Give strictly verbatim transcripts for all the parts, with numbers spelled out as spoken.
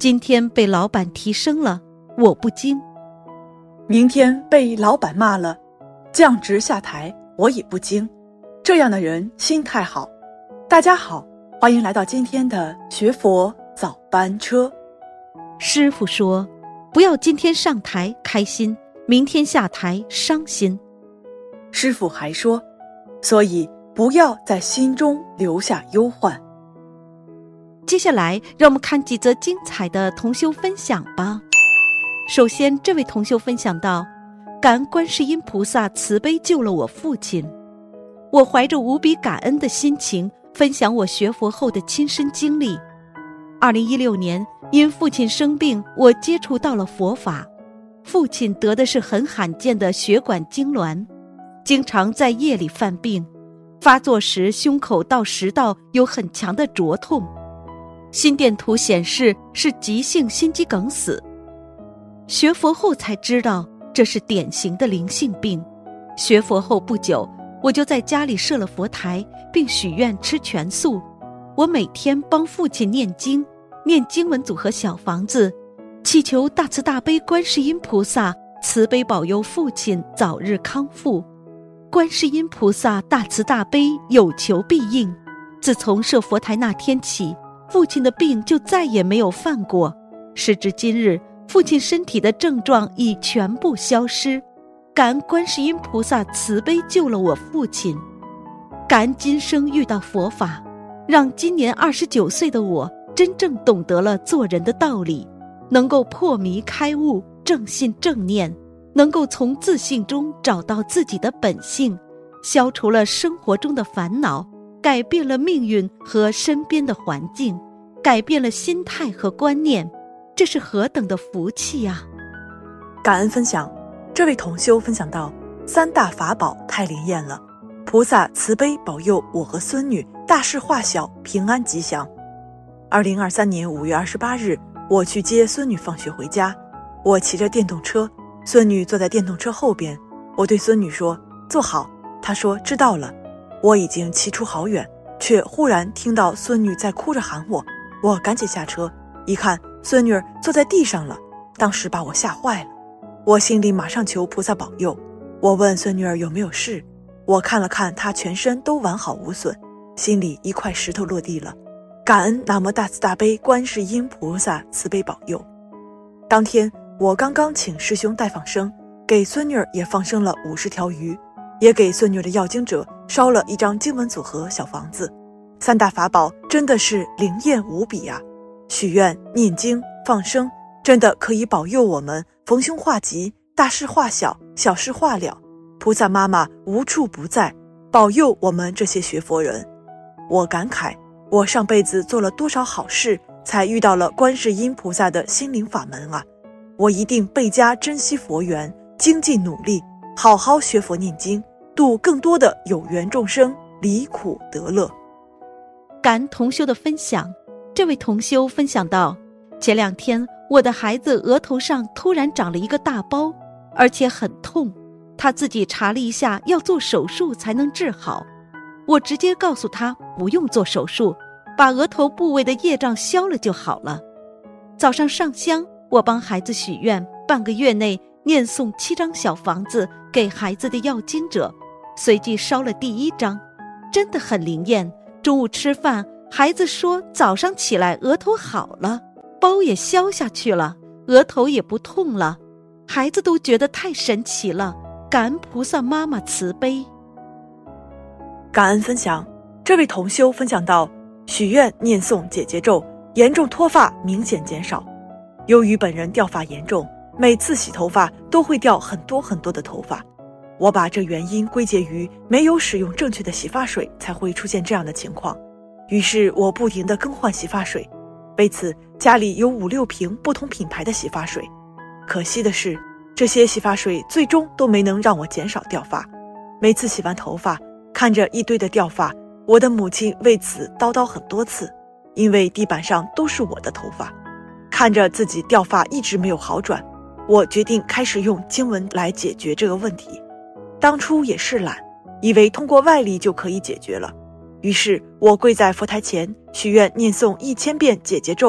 今天被老板提升了，我不惊； 明天被老板骂了，降职下台，我也不惊。这样的人心态好。大家好，欢迎来到今天的学佛早班车。 师父说，不要今天上台开心，明天下台伤心。 师父还说，所以不要在心中留下忧患。 接下来让我们看几则精彩的同修分享吧。首先，这位同修分享到，感恩观世音菩萨慈悲救了我父亲。我怀着无比感恩的心情分享我学佛后的亲身经历。二零一六年，因父亲生病，我接触到了佛法。父亲得的是很罕见的血管痉挛，经常在夜里犯病，发作时胸口到食道有很强的灼痛，心电图显示是急性心肌梗死。学佛后才知道这是典型的灵性病。学佛后不久，我就在家里设了佛台，并许愿吃全素。我每天帮父亲念经，念经文组合小房子，祈求大慈大悲观世音菩萨慈悲保佑父亲早日康复。观世音菩萨大慈大悲，有求必应。自从设佛台那天起，父亲的病就再也没有犯过。时至今日，父亲身体的症状已全部消失。感恩观世音菩萨慈悲救了我父亲，感恩今生遇到佛法，让今年二十九岁的我真正懂得了做人的道理，能够破迷开悟，正信正念，能够从自信中找到自己的本性，消除了生活中的烦恼，改变了命运和身边的环境，改变了心态和观念，这是何等的福气啊！ 感恩分享，这位同修分享到，三大法宝太灵验了，菩萨慈悲保佑我和孙女大事化小，平安吉祥。二零二三年五月二十八日，我去接孙女放学回家，我骑着电动车，孙女坐在电动车后边，我对孙女说坐好，她说知道了。我已经骑出好远，却忽然听到孙女在哭着喊我，我赶紧下车，一看孙女儿坐在地上了，当时把我吓坏了。我心里马上求菩萨保佑，我问孙女儿有没有事，我看了看她全身都完好无损，心里一块石头落地了。感恩南无大慈大悲观世音菩萨慈悲保佑。当天我刚刚请师兄代放生，给孙女儿也放生了五十条鱼，也给孙女儿的要经者烧了一张经文组合小房子。三大法宝真的是灵验无比啊！许愿、念经、放生，真的可以保佑我们逢凶化吉，大事化小，小事化了。菩萨妈妈无处不在，保佑我们这些学佛人。我感慨，我上辈子做了多少好事，才遇到了观世音菩萨的心灵法门啊！我一定倍加珍惜佛缘，精进努力，好好学佛念经，度更多的有缘众生，离苦得乐。 感恩同修的分享，这位同修分享到，前两天我的孩子额头上突然长了一个大包，而且很痛，他自己查了一下，要做手术才能治好。我直接告诉他不用做手术，把额头部位的业障消了就好了。早上上香，我帮孩子许愿，半个月内念诵七张小房子给孩子的要经者，随即烧了第一张，真的很灵验。中午吃饭，孩子说早上起来额头好了，包也消下去了，额头也不痛了，孩子都觉得太神奇了，感恩菩萨妈妈慈悲。 感恩分享，这位同修分享到，许愿念诵解结咒，严重脱发明显减少。由于本人掉发严重，每次洗头发都会掉很多很多的头发，我把这原因归结于没有使用正确的洗发水才会出现这样的情况，于是我不停地更换洗发水，为此家里有五六瓶不同品牌的洗发水。可惜的是，这些洗发水最终都没能让我减少掉发。每次洗完头发，看着一堆的掉发，我的母亲为此叨叨很多次，因为地板上都是我的头发。看着自己掉发一直没有好转，我决定开始用经文来解决这个问题。当初也是懒，以为通过外力就可以解决了，于是我跪在佛台前许愿念诵一千遍解结咒，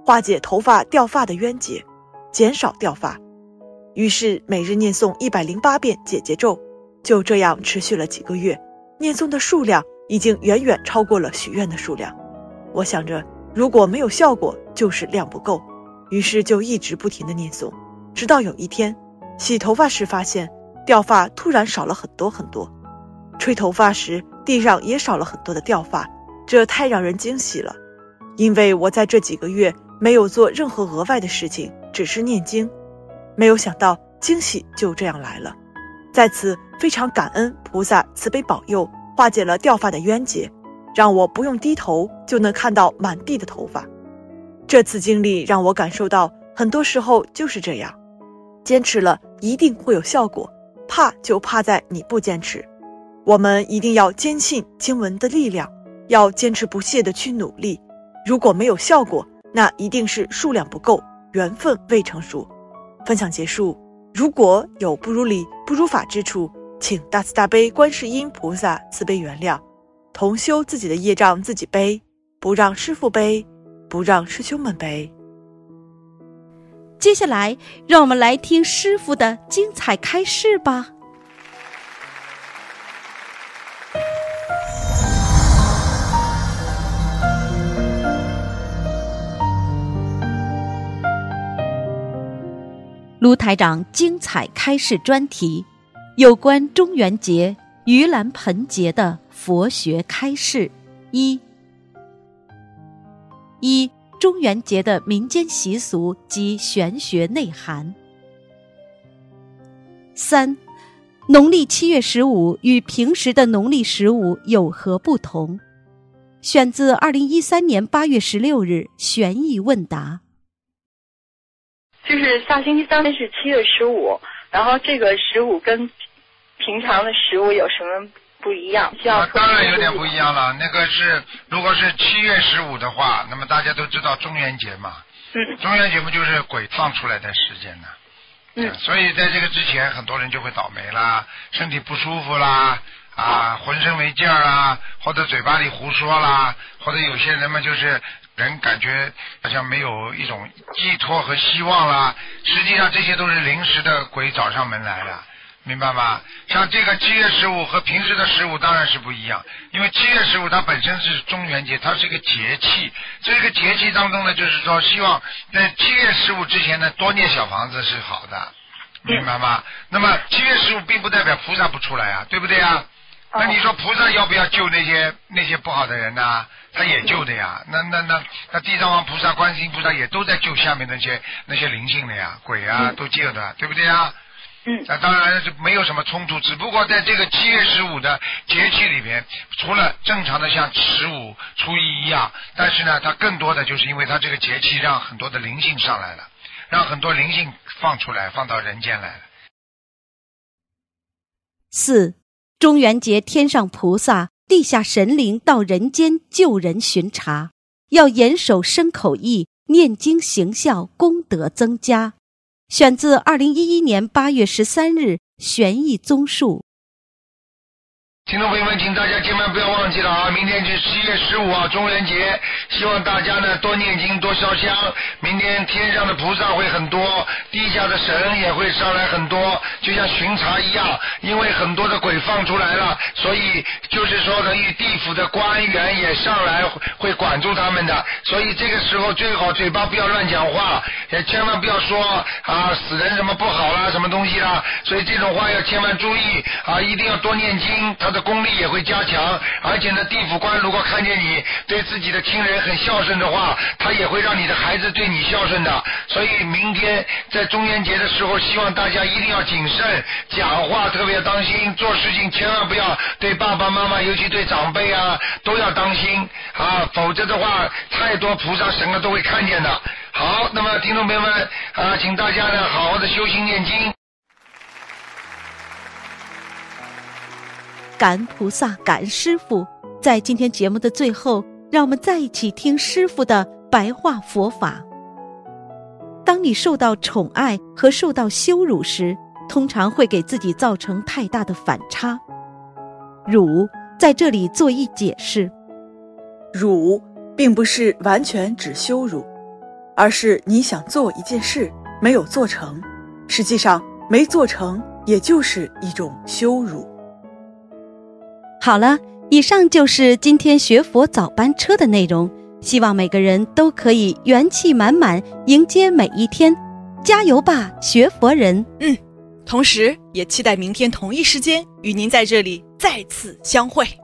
化解头发掉发的冤结，减少掉发。于是每日念诵一百零八遍解结咒，就这样持续了几个月，念诵的数量已经远远超过了许愿的数量。我想着如果没有效果就是量不够，于是就一直不停地念诵，直到有一天洗头发时发现掉发突然少了很多很多，吹头发时地上也少了很多的掉发，这太让人惊喜了。因为我在这几个月没有做任何额外的事情，只是念经，没有想到惊喜就这样来了。在此非常感恩菩萨慈悲保佑，化解了掉发的冤结，让我不用低头就能看到满地的头发。这次经历让我感受到很多时候就是这样，坚持了一定会有效果，怕就怕在你不坚持。我们一定要坚信经文的力量，要坚持不懈地去努力。如果没有效果，那一定是数量不够，缘分未成熟。分享结束，如果有不如理不如法之处，请大慈大悲观世音菩萨慈悲原谅，同修自己的业障自己背，不让师父背，不让师兄们背。 接下来让我们来听师父的精彩开示吧。卢台长精彩开示专题，有关中元节盂兰盆节的佛学开示。一一中元节的民间习俗及玄学内涵。三农历七月十五与平时的农历十五有何不同？选自二零一三年八月十六日玄义问答。 就是下星期三是七月十五，然后这个十五跟平常的十五有什么不一样？ 啊，当然有点不一样了。那个是，如果是七月十五的话，那么大家都知道中元节嘛。嗯。中元节不就是鬼放出来的时间呢？嗯。所以在这个之前，很多人就会倒霉啦，身体不舒服啦，啊，浑身没劲儿啦，或者嘴巴里胡说啦，或者有些人嘛就是人感觉好像没有一种寄托和希望啦，实际上这些都是临时的鬼找上门来了。明白吗？像这个七月十五和平时的十五当然是不一样，因为七月十五它本身是中元节，它是一个节气。这个节气当中呢，就是说希望在七月十五之前呢多念小房子是好的，明白吗？那么七月十五并不代表菩萨不出来啊，对不对啊？那你说菩萨要不要救那些那些不好的人呢、啊？他也救的呀。那那那那地藏王菩萨、观世音菩萨也都在救下面那些那些灵性的呀，鬼啊都救的，对不对啊？嗯，那当然是没有什么冲突，只不过在这个七月十五的节气里边，除了正常的像十五、初一一样，但是呢，它更多的就是因为它这个节气让很多的灵性上来了，让很多灵性放出来，放到人间来了。 四，中元节天上菩萨、地下神灵到人间救人巡查，要严守身口意，念经行孝，功德增加。选自二零一一年八月十三日玄义综述。 听众朋友们，请大家千万不要忘记了啊！明天是七月十五号中元节，希望大家呢多念经多烧香。明天天上的菩萨会很多，地下的神也会上来很多，就像巡查一样。因为很多的鬼放出来了，所以就是说等于地府的官员也上来会管住他们的。所以这个时候最好嘴巴不要乱讲话，也千万不要说啊死人什么不好啦，什么东西啦。所以这种话要千万注意啊，一定要多念经。他的功力也会加强，而且呢，地府官如果看见你对自己的亲人很孝顺的话，他也会让你的孩子对你孝顺的。所以明天在中元节的时候，希望大家一定要谨慎，讲话特别当心，做事情千万不要对爸爸妈妈，尤其对长辈啊，都要当心啊，否则的话，太多菩萨神啊都会看见的。好，那么听众朋友们啊，请大家呢好好的修心念经。 感恩菩萨，感恩师父。在今天节目的最后，让我们再一起听师父的白话佛法。当你受到宠爱和受到羞辱时，通常会给自己造成太大的反差。辱在这里做一解释， 辱并不是完全指羞辱， 而是你想做一件事没有做成，实际上没做成也就是一种羞辱。 好了，以上就是今天学佛早班车的内容，希望每个人都可以元气满满迎接每一天，加油吧，学佛人！ 嗯，同时也期待明天同一时间与您在这里再次相会。